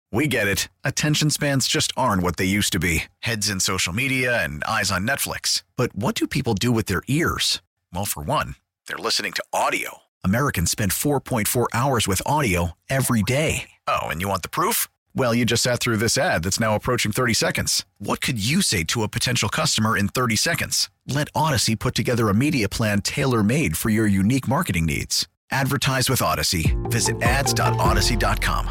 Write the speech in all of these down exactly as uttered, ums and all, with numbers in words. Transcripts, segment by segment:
We get it. Attention spans just aren't what they used to be. Heads in social media and eyes on Netflix. But what do people do with their ears? Well, for one, they're listening to audio. Americans spend four point four hours with audio every day. Oh, and you want the proof? Well, you just sat through this ad that's now approaching thirty seconds. What could you say to a potential customer in thirty seconds? Let Odyssey put together a media plan tailor-made for your unique marketing needs. Advertise with Odyssey. Visit ads dot odyssey dot com.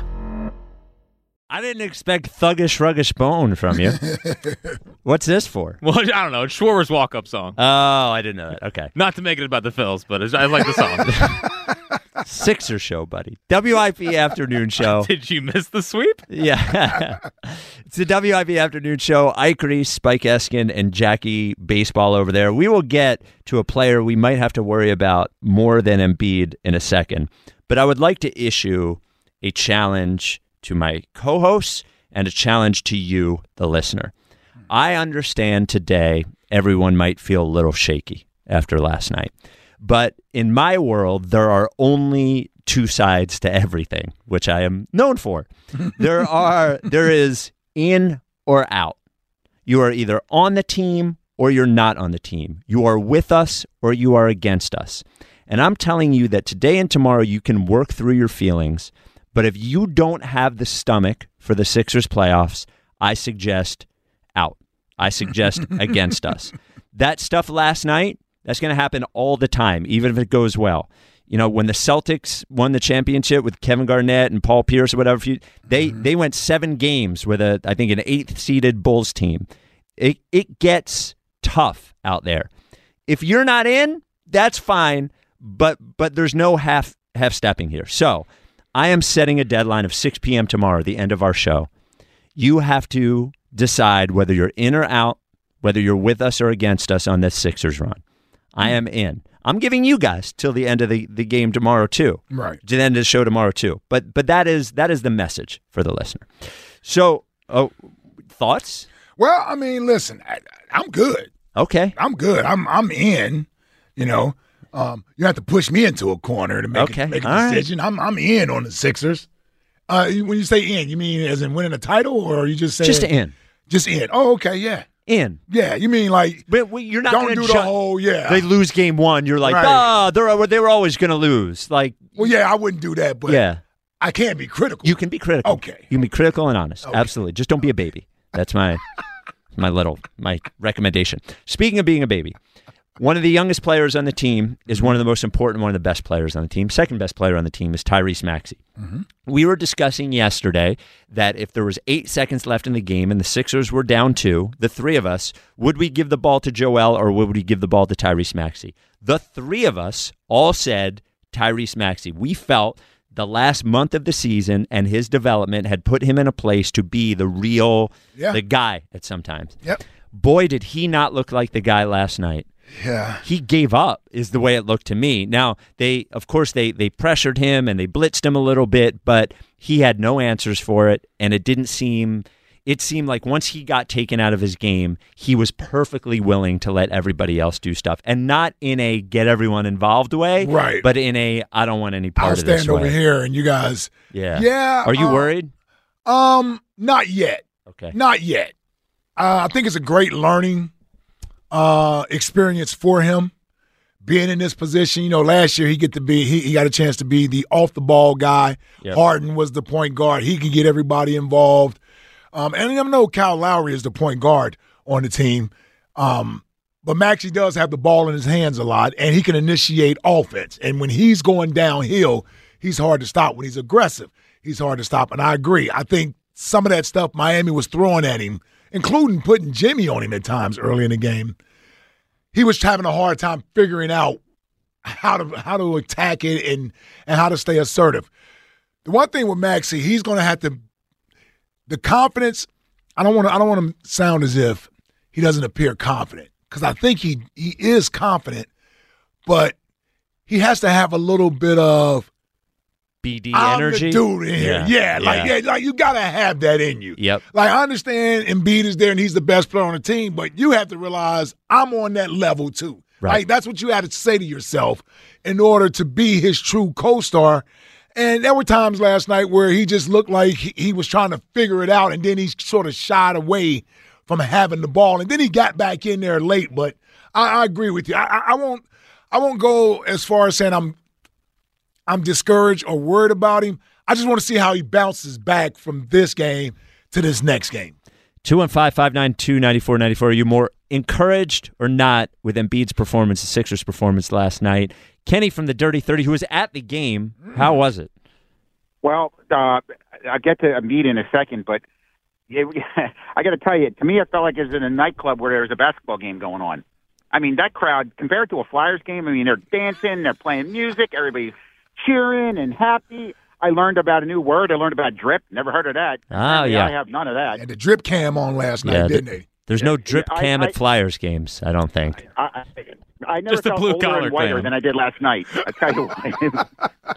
I didn't expect thuggish, ruggish bone from you. What's this for? Well, I don't know. It's Schwarber's walk-up song. Oh, I didn't know that. Okay. Not to make it about the Phils, but it's, I like the song. Sixer show, buddy. W I P afternoon show. Did you miss the sweep? Yeah. It's the W I P afternoon show. Ike Reese, Spike Eskin, and Jackie Baseball over there. We will get to a player we might have to worry about more than Embiid in a second. But I would like to issue a challenge to my co-hosts and a challenge to you, the listener. I understand today everyone might feel a little shaky after last night. But in my world, there are only two sides to everything, which I am known for. There are there is in or out. You are either on the team or you're not on the team. You are with us or you are against us. And I'm telling you that today and tomorrow you can work through your feelings. But if you don't have the stomach for the Sixers playoffs, I suggest out. I suggest against us. That stuff last night, that's going to happen all the time, even if it goes well. You know, when the Celtics won the championship with Kevin Garnett and Paul Pierce or whatever, they mm-hmm. they went seven games with, a I think, an eighth-seeded Bulls team. It, it gets tough out there. If you're not in, that's fine, but but there's no half half-stepping here. So I am setting a deadline of six p.m. tomorrow, the end of our show. You have to decide whether you're in or out, whether you're with us or against us on this Sixers run. I am in. I'm giving you guys till the end of the, the game tomorrow, too. Right. To the end of the show tomorrow, too. But but that is that is the message for the listener. So, oh, thoughts? Well, I mean, listen, I, I'm good. Okay. I'm good. I'm I'm in, you know. Um, you have to push me into a corner to make, okay. a, make a All decision. Right. I'm I'm in on the Sixers. Uh, when you say in, you mean as in winning a title, or are you just saying just in? Just in. Oh, okay, yeah. In. Yeah, you mean like but you're not don't do ju- the whole yeah. They lose game one. You're like, right. ah, they're they were always going to lose. Like, well, yeah, I wouldn't do that, but yeah, I can't be critical. You can be critical. Okay, you can be critical and honest. Okay. Absolutely. Just don't be a baby. That's my my little my recommendation. Speaking of being a baby. One of the youngest players on the team is one of the most important, one of the best players on the team. Second best player on the team is Tyrese Maxey. Mm-hmm. We were discussing yesterday that if there was eight seconds left in the game and the Sixers were down two, the three of us, would we give the ball to Joel or would we give the ball to Tyrese Maxey? The three of us all said Tyrese Maxey. We felt the last month of the season and his development had put him in a place to be the real, yeah. the guy at sometimes. Yep. Boy, did he not look like the guy last night. Yeah. He gave up is the way it looked to me. Now, they of course they they pressured him and they blitzed him a little bit, but he had no answers for it, and it didn't seem it seemed like once he got taken out of his game, he was perfectly willing to let everybody else do stuff, and not in a get everyone involved way, right, but in a I don't want any part I'll of this stand over way. here and you guys Yeah. Yeah. Are you uh, worried? Um, not yet. Okay. Not yet. Uh, I think it's a great learning uh, experience for him. Being in this position, you know, last year he get to be he, he got a chance to be the off the ball guy. Yep. Harden was the point guard. He could get everybody involved. Um, and I know Kyle Lowry is the point guard on the team. Um, but Maxey does have the ball in his hands a lot, and he can initiate offense. And when he's going downhill, he's hard to stop. When he's aggressive, he's hard to stop. And I agree. I think some of that stuff Miami was throwing at him, including putting Jimmy on him at times early in the game, he was having a hard time figuring out how to how to attack it and, and how to stay assertive. The one thing with Maxey, he's going to have to the confidence. I don't want to I don't want to sound as if he doesn't appear confident, because I think he he is confident, but he has to have a little bit of B D I'm energy. The dude in here. Yeah, yeah, like yeah. yeah, like you gotta have that in you. Yep. Like I understand Embiid is there and he's the best player on the team, but you have to realize I'm on that level too. Right. Like that's what you had to say to yourself in order to be his true co-star. And there were times last night where he just looked like he, he was trying to figure it out, and then he sort of shied away from having the ball. And then he got back in there late. But I, I agree with you. I, I, I won't I won't go as far as saying I'm I'm discouraged or worried about him. I just want to see how he bounces back from this game to this next game. two one five, five nine two, nine four nine four. Are you more encouraged or not with Embiid's performance, the Sixers' performance last night? Kenny from the Dirty thirty, who was at the game, how was it? Well, uh, I'll get to Embiid in a second, but it, I got to tell you, to me, it felt like it was in a nightclub where there was a basketball game going on. I mean, that crowd, compared to a Flyers game, I mean, they're dancing, they're playing music, everybody's cheering and happy. I learned about a new word. I learned about drip. Never heard of that. Oh, Apparently, yeah. I have none of that. And the drip cam on last night, Yeah, didn't the- they? There's no drip I- cam I- at Flyers games, I don't think. I, I, I never Just the felt blue older collar and whiter cam. than I did last night. I tell you what.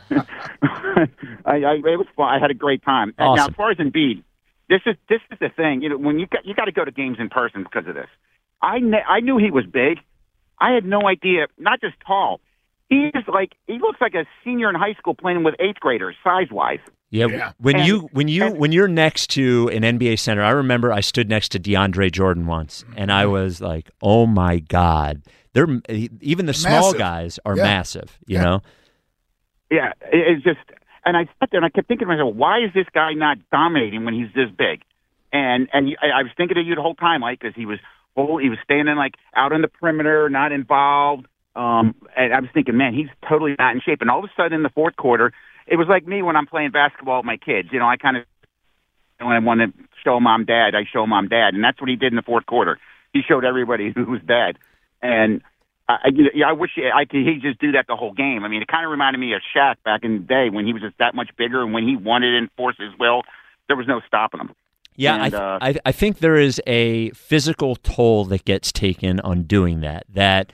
I, I, it was fun. I had a great time. And now, Awesome. as far as Embiid, this is this is the thing. You know, when you got you got to go to games in person because of this. I kn- I knew he was big. I had no idea. Not just tall. He's like he looks like a senior in high school playing with eighth graders, size wise. Yeah, Yeah. when And- you when you and- when you're next to an N B A center, I remember I stood next to DeAndre Jordan once, and I was like, "Oh my God!" They're even the small Massive. guys are Yeah. massive, you Yeah. know. Yeah, it, it's just, and I sat there and I kept thinking to myself, why is this guy not dominating when he's this big? And and you- I, I was thinking of you the whole time, like, because he was whole, he was standing like out on the perimeter, not involved. Um, and I was thinking, man, he's totally not in shape. And all of a sudden, in the fourth quarter, it was like me when I'm playing basketball with my kids. You know, I kind of when I want to show mom, dad, I show mom, dad, and that's what he did in the fourth quarter. He showed everybody who was dad. And I, I- yeah, I wish I could he just do that the whole game. I mean, it kind of reminded me of Shaq back in the day when he was just that much bigger, and when he wanted to enforce his will, there was no stopping him. Yeah, And, I, th- uh, I I think there is a physical toll that gets taken on doing that. That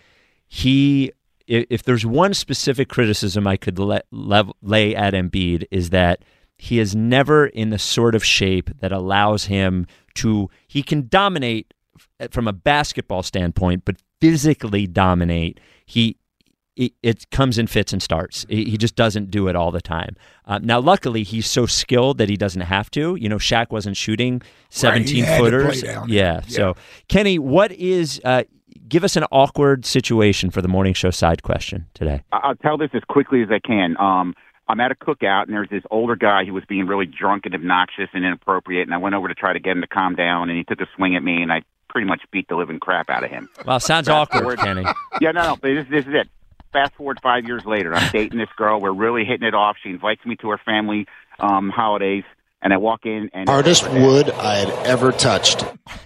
he, if, if there's one specific criticism I could le- lev- lay at Embiid is that he is never in the sort of shape that allows him to. He can dominate f- from a basketball standpoint, but physically dominate. He. It, it comes in fits and starts. He he just doesn't do it all the time. Uh, now, luckily, he's so skilled that he doesn't have to. You know, Shaq wasn't shooting seventeen had to play footers. down there. Yeah. Yeah. So, Kenny, what is? Uh, give us an awkward situation for the morning show side question today. I- I'll tell this as quickly as I can. Um, I'm at a cookout, and there's this older guy who was being really drunk and obnoxious and inappropriate, and I went over to try to get him to calm down, and he took a swing at me, and I pretty much beat the living crap out of him. Well, sounds Fast awkward, forward. Kenny. Yeah, no, no, but this, this is it. Fast forward five years later, I'm dating this girl. We're really hitting it off. She invites me to her family um, holidays, and I walk in and Hardest wood I had ever touched.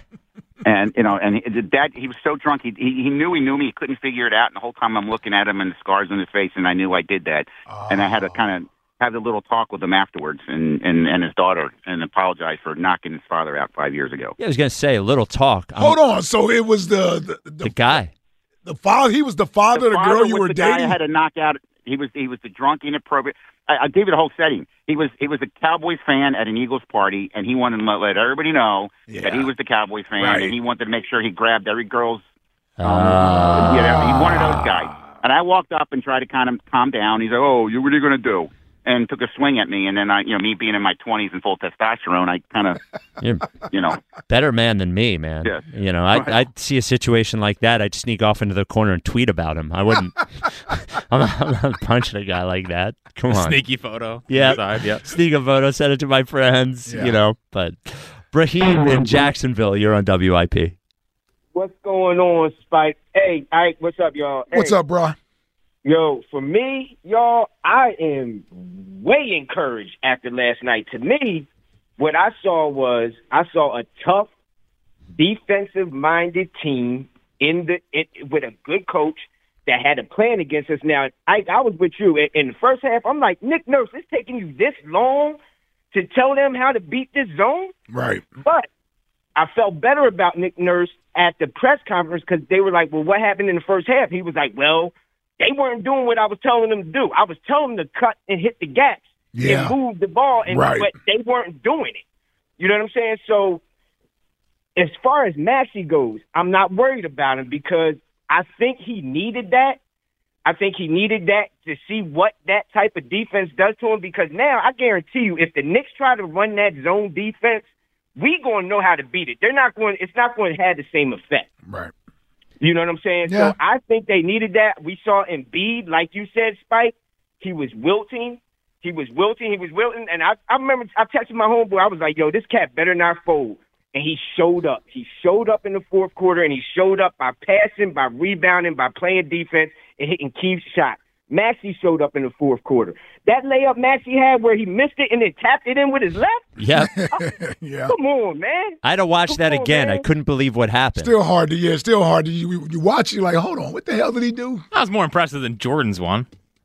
and you know, and he, the dad, he was so drunk, he, he he knew he knew me. He couldn't figure it out, and the whole time I'm looking at him and the scars on his face, and I knew I did that, and I had to kind of have a little talk with him afterwards, and, and and his daughter, and apologize for knocking his father out five years ago. Yeah, I was going to say a little talk. I'm Hold on. So it was the the, the the, guy. the father. He was the father of the father girl you was were the guy I dating. had to knock out. He was he was the drunk, inappropriate. I, I'll give you the whole setting. He was he was a Cowboys fan at an Eagles party, and he wanted to let everybody know that Yeah. he was the Cowboys fan, Right. and he wanted to make sure he grabbed every girl's. Um, Ah. you know, he one of those guys. And I walked up and tried to kind of calm down. He's like, "Oh, you what are you going to do?" And took a swing at me, and then I, you know, me being in my twenties and full testosterone, I kind of, You're you know, better man than me, man. Yes. You know, I I'd see a situation like that, I'd sneak off into the corner and tweet about him. I wouldn't. I'm, not, I'm not punching a guy like that. Come on. Sneaky photo. Yeah. on the side, yeah. Sneak a photo, send it to my friends, Yeah. you know. But Brahim in Jacksonville, you're on W I P. What's going on, Spike? Hey, Ike, what's up, y'all? What's Hey, up, bro? Yo, for me, y'all, I am way encouraged after last night. To me, what I saw was I saw a tough, defensive-minded team in the it, with a good coach that had a plan against us. Now, Ike, I was with you in, in the first half. I'm like, Nick Nurse, it's taking you this long to tell them how to beat this zone? Right. But I felt better about Nick Nurse at the press conference because they were like, well, what happened in the first half? He was like, well, they weren't doing what I was telling them to do. I was telling them to cut and hit the gaps Yeah. and move the ball, and Right. but they weren't doing it. You know what I'm saying? So as far as Maxey goes, I'm not worried about him because I think he needed that I think he needed that to see what that type of defense does to him, because now I guarantee you, if the Knicks try to run that zone defense, we going to know how to beat it. They're not going. It's not going to have the same effect. Right. You know what I'm saying? Yeah. So I think they needed that. We saw Embiid, like you said, Spike. He was wilting. He was wilting. He was wilting. And I, I remember I texted my homeboy. I was like, yo, this cat better not fold. And he showed up. He showed up in the fourth quarter, and he showed up by passing, by rebounding, by playing defense, and hitting key shots. Maxey showed up in the fourth quarter. That layup Maxey had where he missed it and then tapped it in with his left? Yep. Yeah. Come on, man. I had to watch Come that on, again. man. I couldn't believe what happened. Still hard to, yeah, still hard to, you, you watch, you're like, hold on, what the hell did he do? That was more impressive than Jordan's one.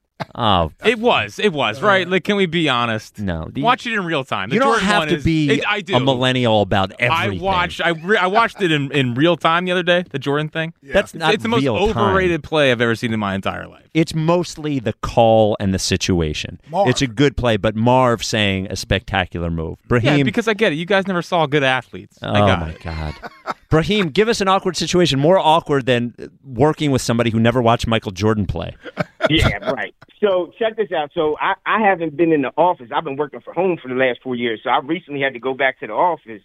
Oh, It was. It was, right? Like, can we be honest? no. The- Watch it in real time. The you don't Jordan have one to is- be it- I do. a millennial about I everything. watched. I re- I watched it in, in real time the other day. The Jordan thing. That's It's, not it's the most real time. overrated play I've ever seen in my entire life. It's mostly the call and the situation. Marv. It's a good play, but Marv saying a spectacular move. Brahim, Yeah, because I get it. You guys never saw good athletes. oh I got my it. God. Brahim, give us an awkward situation, more awkward than working with somebody who never watched Michael Jordan play. Yeah, right. So check this out. So I, I haven't been in the office. I've been working from home for the last four years. So I recently had to go back to the office.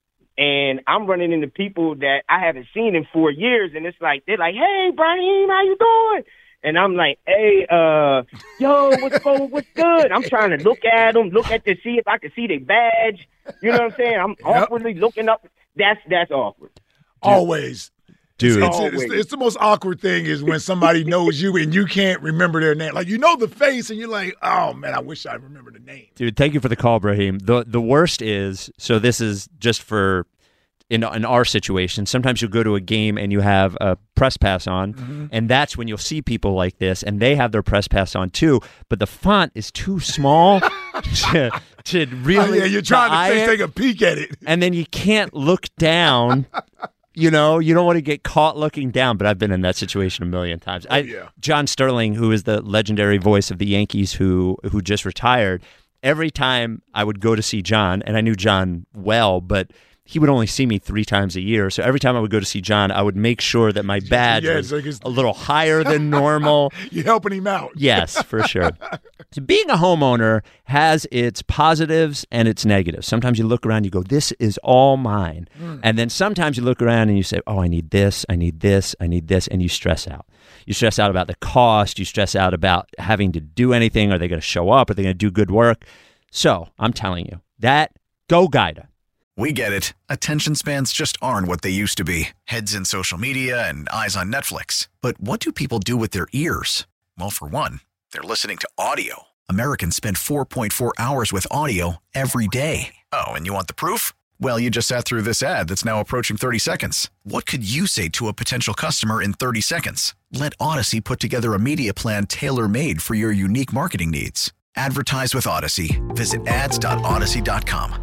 And I'm running into people that I haven't seen in four years. And it's like, they're like, hey, Brahim, how you doing? And I'm like, hey, uh, yo, what's going, what's good? I'm trying to look at them, look at to see if I can see their badge. You know what I'm saying? I'm awkwardly looking up. That's that's awkward. Always. Dude. It's, it's, it's, it's the most awkward thing is when somebody knows you and you can't remember their name. Like, you know the face and you're like, oh, man, I wish I remember the name. Dude, thank you for the call, Brahim. The the worst is, so this is just for, in, in our situation, sometimes you'll go to a game and you have a press pass on, Mm-hmm. and that's when you'll see people like this, and they have their press pass on too, but the font is too small to, to really Oh, yeah, you're trying eye to take, it, take a peek at it. and then you can't look down. You know, you don't want to get caught looking down, but I've been in that situation a million times. I, yeah. John Sterling, who is the legendary voice of the Yankees who who just retired, every time I would go to see John, and I knew John well, but he would only see me three times a year. So every time I would go to see John, I would make sure that my badge Yeah, was it's like it's- a little higher than normal. You're helping him out. Yes, for sure. So being a homeowner has its positives and its negatives. Sometimes you look around, you go, this is all mine. Mm. And then sometimes you look around and you say, oh, I need this, I need this, I need this, and you stress out. You stress out about the cost. You stress out about having to do anything. Are they going to show up? Are they going to do good work? So I'm telling you, that Go Guida. We get it. Attention spans just aren't what they used to be. Heads in social media and eyes on Netflix. But what do people do with their ears? Well, for one, they're listening to audio. Americans spend four point four hours with audio every day. Oh, and you want the proof? Well, you just sat through this ad that's now approaching thirty seconds. What could you say to a potential customer in thirty seconds? Let Odyssey put together a media plan tailor-made for your unique marketing needs. Advertise with Odyssey. Visit ads dot odyssey dot com.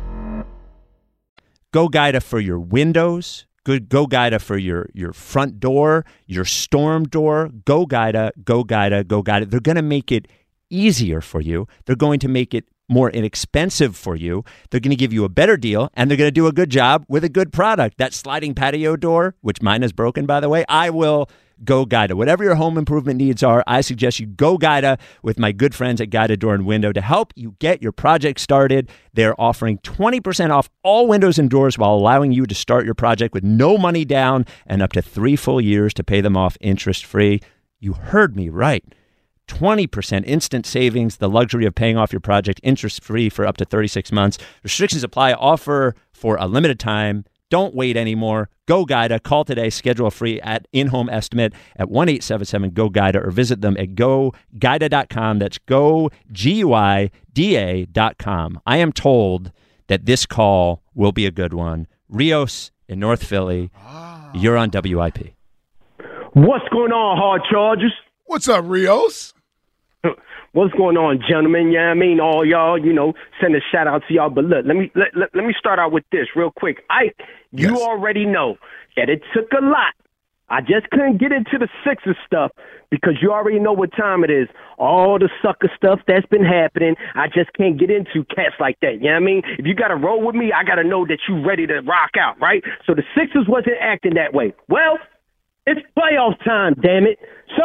Go Guida for your windows. Good Go Guida for your, your front door, your storm door. Go Guida, Go Guida, Go Guida. They're going to make it easier for you. They're going to make it more inexpensive for you. They're going to give you a better deal, and they're going to do a good job with a good product. That sliding patio door, which mine is broken, by the way, I will Go Guida. Whatever your home improvement needs are, I suggest you Go Guida with my good friends at Guida Door and Window to help you get your project started. They're offering twenty percent off all windows and doors while allowing you to start your project with no money down and up to three full years to pay them off interest-free. You heard me right. twenty percent instant savings, the luxury of paying off your project interest-free for up to thirty-six months. Restrictions apply. Offer for a limited time. Don't wait anymore. Go Guida. Call today. Schedule a free at in-home estimate at one eight seven seven Go Guida or visit them at go guida dot com. That's go, G U I D A dot com. I am told that this call will be a good one. Rios in North Philly. You're on W I P. What's going on, Hard Chargers? What's up, Rios? What's going on, gentlemen? Yeah, I mean, all y'all, you know, send a shout out to y'all. But look, let me let, let, let me start out with this real quick. Ike, you Yes. already know that it took a lot. I just couldn't get into the Sixers stuff because you already know what time it is. All the sucker stuff that's been happening, I just can't get into cats like that. You know what I mean? If you got to roll with me, I got to know that you ready to rock out, right? So the Sixers wasn't acting that way. Well, it's playoff time, damn it. So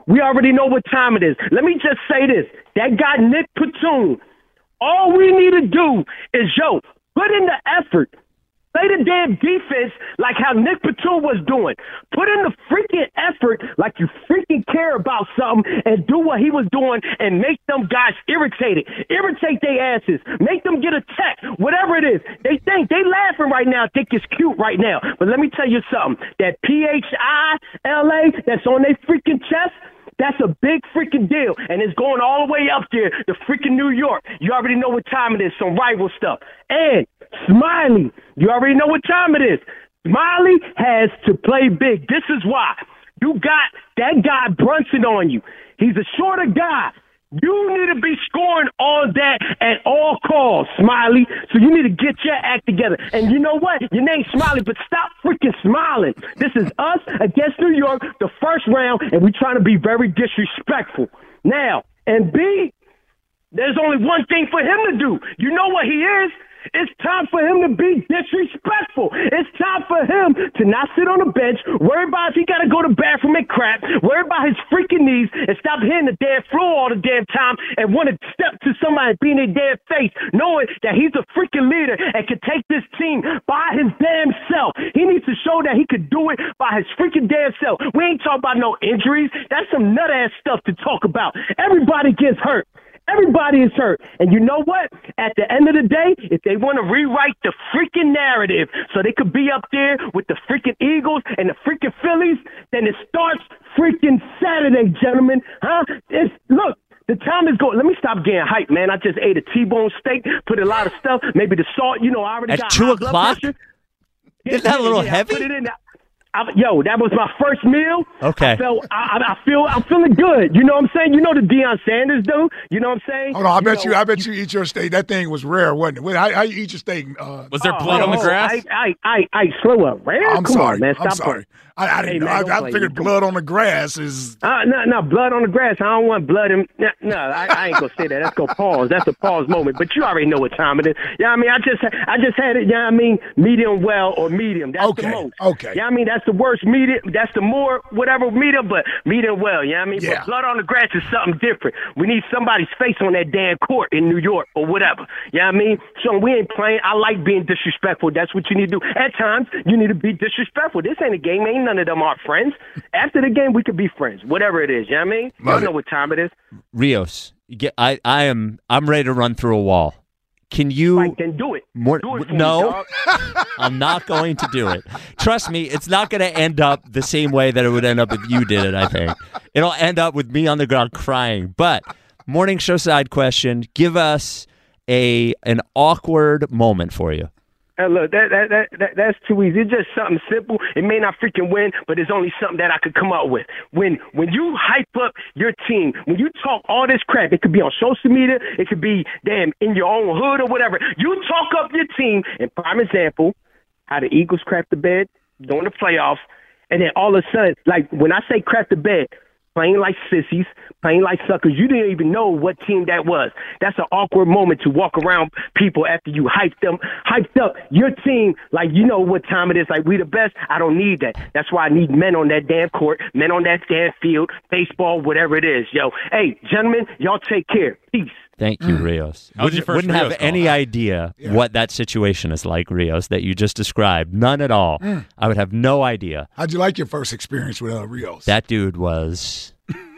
We already know what time it is. Let me just say this. That guy, Nick Platoon, all we need to do is, yo, put in the effort. Play the damn defense like how Nick Platoon was doing. Put in the freaking effort like you freaking care about something and do what he was doing and make them guys irritated. Irritate their asses. Make them get a tech, whatever it is. They think, they laughing right now, think it's cute right now. But let me tell you something. That P H I L A that's on their freaking chest, that's a big freaking deal, and it's going all the way up there to freaking New York. You already know what time it is, some rival stuff. And Smiley, you already know what time it is. Smiley has to play big. This is why. You got that guy Brunson on you. He's a shorter guy. You need to be scoring on that at all calls, Smiley. So you need to get your act together. And you know what? Your name's Smiley, but stop freaking smiling. This is us against New York, the first round, and we're trying to be very disrespectful. Now, and B, there's only one thing for him to do. You know what he is? It's time for him to be disrespectful. It's time for him to not sit on the bench, worry about if he got to go to the bathroom and crap, worry about his freaking knees, and stop hitting the damn floor all the damn time and want to step to somebody and be in their damn face, knowing that he's a freaking leader and can take this team by his damn self. He needs to show that he could do it by his freaking damn self. We ain't talking about no injuries. That's some nut-ass stuff to talk about. Everybody gets hurt. Everybody is hurt. And you know what? At the end of the day, if they want to rewrite the freaking narrative so they could be up there with the freaking Eagles and the freaking Phillies, then it starts freaking Saturday, gentlemen. Huh? It's, look, the time is going. Let me stop getting hyped, man. I just ate a T-bone steak, put a lot of stuff, maybe the salt. You know, I already At got two high blood o'clock? pressure. Isn't that a little yeah, heavy? I put it in there. I, yo, that was my first meal. Okay. I felt, I, I feel, I'm feeling good. You know what I'm saying? You know the Deion Sanders do. You know what I'm saying? Hold on, I you bet know, you, I bet you eat your steak. That thing was rare, wasn't it? Wait, how, how you eat your steak? Uh, Was there oh, blood on the oh, grass? I, I, I, I slow up, man. I'm Come sorry, on, man. Stop I'm sorry. it. I, I didn't Hey, know. man, don't I, I play. figured blood on the grass is. Uh, no, no, blood on the grass. I don't want blood in. No, no I, I ain't gonna say that. That's gonna pause. That's a pause moment. But you already know what time it is. Yeah, I mean, I just, I just had it. Yeah, I mean, medium well or medium. That's Okay, the most. okay. Yeah, I mean, that's the worst medium. That's the more whatever medium, but medium well. Yeah, I mean, Yeah. but blood on the grass is something different. We need somebody's face on that damn court in New York or whatever. Yeah, I mean, so we ain't playing. I like being disrespectful. That's what you need to do. At times, you need to be disrespectful. This ain't a game. Ain't none of them are friends. After the game, we could be friends. Whatever it is. You know what I mean? Love You know it. what time it is. Rios, you get, I, I am I'm ready to run through a wall. Can you Like, then do it. more? Do it for no, me, dog. I'm not going to do it. Trust me, it's not going to end up the same way that it would end up if you did it. I think it'll end up with me on the ground crying. But morning show side question: give us a an awkward moment for you. Hey, look, that, that, that, that, that's too easy. It's just something simple. It may not freaking win, but it's only something that I could come up with. When when you hype up your team, when you talk all this crap, it could be on social media, it could be, damn, in your own hood or whatever. You talk up your team, and prime example, how the Eagles crap the bed during the playoffs, and then all of a sudden, like when I say crap the bed, playing like sissies, playing like suckers. You didn't even know what team that was. That's an awkward moment to walk around people after you hyped them, hyped up your team like you know what time it is. Like, we the best. I don't need that. That's why I need men on that damn court, men on that damn field, baseball, whatever it is. Yo, hey, gentlemen, y'all take care. Peace. Thank you, Rios. How was your Wouldn't, first wouldn't have Rios call? any idea Yeah. what that situation is like, Rios, that you just described. None at all. I would have no idea. How'd you like your first experience with uh, Rios? That dude was.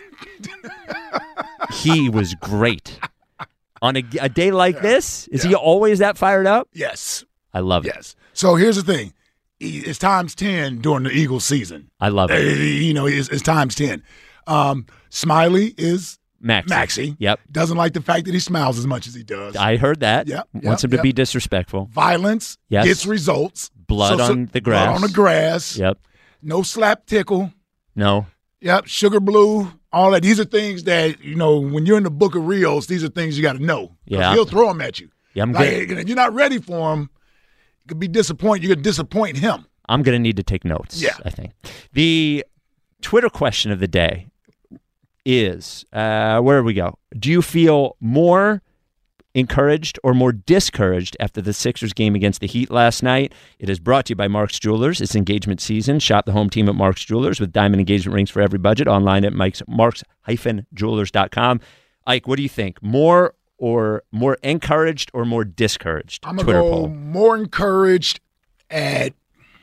He was great. On a, a day like this, is he always that fired up? yes, I love it. yes. So here's the thing: it's times ten during the Eagles season. I love Uh, it. you know, it's, it's times ten. Um, Smiley is Maxie. Maxie. Yep. Doesn't like the fact that he smiles as much as he does. I heard that. Yep, Wants yep, him to yep. be disrespectful. Violence Yes. gets results. Blood on the grass. Blood on the grass. Yep. No slap tickle. No. Yep. Sugar blue. All that. These are things that, you know, when you're in the book of Rios, these are things you got to know. 'Cause Yeah. He'll throw them at you. Yeah, I'm Like, good. if you're not ready for him, you could be disappointed. You could disappoint him. I'm going to need to take notes, Yeah. I think. The Twitter question of the day is, uh, where do we go? Do you feel more encouraged or more discouraged after the Sixers game against the Heat last night? It is brought to you by Mark's Jewelers. It's engagement season. Shop the home team at Mark's Jewelers with diamond engagement rings for every budget. Online at Mike's, marks dash jewelers dot com. Ike, what do you think? More or more encouraged or more discouraged? I'm going Twitter to go poll. more encouraged at,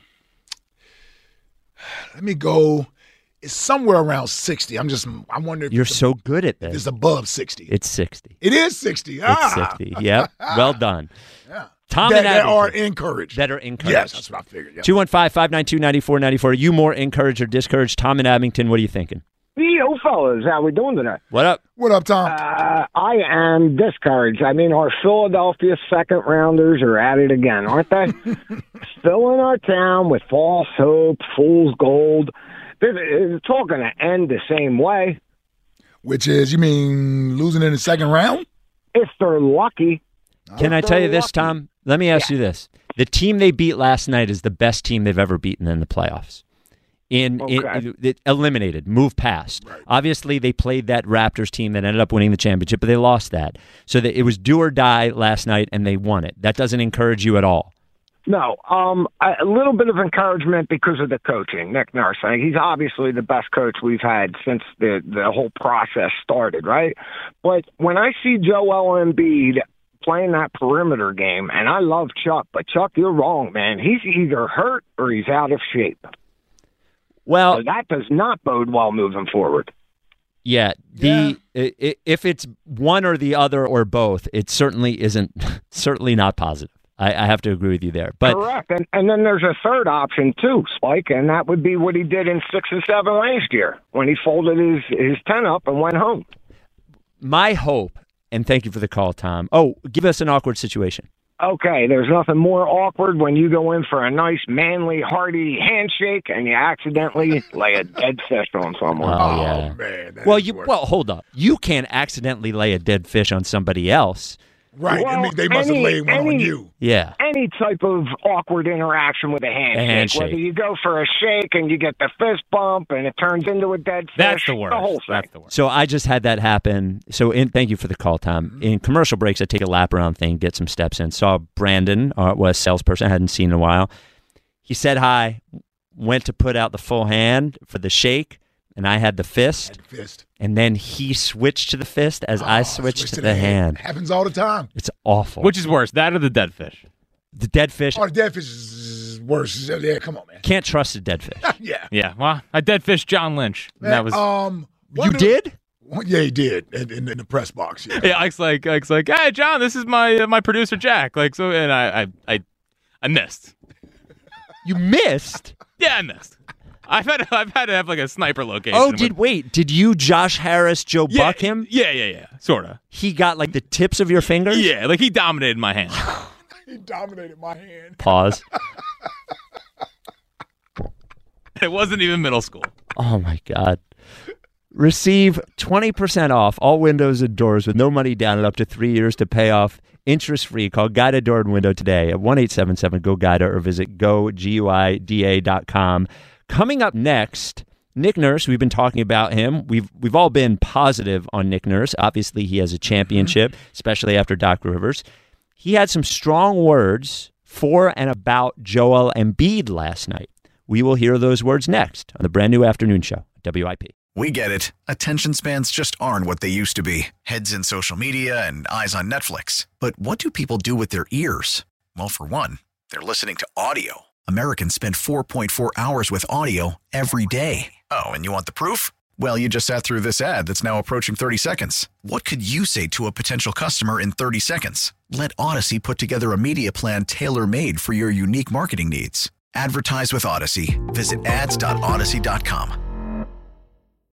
let me go, it's somewhere around sixty. I'm just, I wonder if You're it's, so good at if this. it's above sixty. It's sixty. It is sixty. It's Ah. sixty. Yep. Well done. Yeah. Tom that, and that are Abington. encouraged. That are encouraged. Yes, that's what I figured. Yeah. two one five, five nine two, nine four nine four. Are you more encouraged or discouraged? Tom and Abington, what are you thinking? Yo, fellas, how we doing today? What up? What up, Tom? Uh, I am discouraged. I mean, our Philadelphia second rounders are at it again, aren't they? Filling our town with false hope, fool's gold. It's all going to end the same way. Which is, you mean losing in the second round? If they're lucky. Can I If tell you they're this, lucky. Tom? Let me ask you this. The team they beat last night is the best team they've ever beaten in the playoffs. In, in Okay. it, it eliminated, moved past. Right. Obviously, they played that Raptors team that ended up winning the championship, but they lost that. So that it was do or die last night, and they won it. That doesn't encourage you at all. No, um, a a little bit of encouragement because of the coaching. Nick Nurse, I think he's obviously the best coach we've had since the the whole process started, right? But when I see Joel Embiid playing that perimeter game, and I love Chuck, but Chuck, you're wrong, man. He's either hurt or he's out of shape. Well, So that does not bode well moving forward. yeah, the i- i- if it's one or the other or both, it certainly isn't. Certainly not positive. I, I have to agree with you there. But Correct. And, and then there's a third option, too, Spike, and that would be what he did in six and seven last year when he folded his, his ten up and went home. my hope, and thank you for the call, Tom. Oh, give us an awkward situation. Okay, there's nothing more awkward when you go in for a nice, manly, hearty handshake and you accidentally lay a dead fish on someone. Oh, yeah. man. that Well, is you worse. well, hold up. You can't accidentally lay a dead fish on somebody else. Right. Well, I mean, they must any- have laid one on any- you. Yeah. Any type of awkward interaction with a handshake, handshake. whether you go for a shake and you get the fist bump and it turns into a dead fish, That's the worst. whole thing. That's the worst. So I just had that happen. So in, thank you for the call, Tom. In commercial breaks, I take a lap around thing, get some steps in. Saw Brandon, uh, was a salesperson I hadn't seen in a while. He said hi, went to put out the full hand for the shake, and I had the fist. Fist. And then he switched to the fist as I Oh, switched switch to the hand. Happens all the time. It's awful. Which is worse, that or the dead fish? the dead fish, Oh, the dead fish is worse. Yeah, come on, man. can't trust a dead fish. Yeah. Yeah, well, I dead fish John Lynch. And that was um. You one of- did? Well, yeah, he did in, in, in the press box. Yeah. yeah. Ike's like, Ike's like, hey John, this is my uh, my producer Jack. Like so, and I I I, I missed. You missed? Yeah, I missed. I've had to, I've had to have like a sniper location. Oh, with- did wait? Did you Josh Harris, Joe yeah, Buck him? Yeah, yeah, yeah, sorta. He got like the tips of your fingers? Yeah, like he dominated my hand. He dominated my hand. Pause. It wasn't even middle school. Oh my God. Receive twenty percent off all windows and doors with no money down and up to three years to pay off interest free. Call Guida Door and Window today at one eight seven seven G O Guida or visit go guida dot com. Coming up next, Nick Nurse. We've been talking about him. We've we've all been positive on Nick Nurse. Obviously, he has a championship, especially after Doc Rivers. He had some strong words for and about Joel Embiid last night. We will hear those words next on the brand new afternoon show, W I P. We get it. Attention spans just aren't what they used to be. Heads in social media and eyes on Netflix. But what do people do with their ears? Well, for one, they're listening to audio. Americans spend four point four hours with audio every day. Oh, and you want the proof? Well, you just sat through this ad that's now approaching thirty seconds. What could you say to a potential customer in thirty seconds? Let Odyssey put together a media plan tailor-made for your unique marketing needs. Advertise with Odyssey. Visit ads dot odyssey dot com.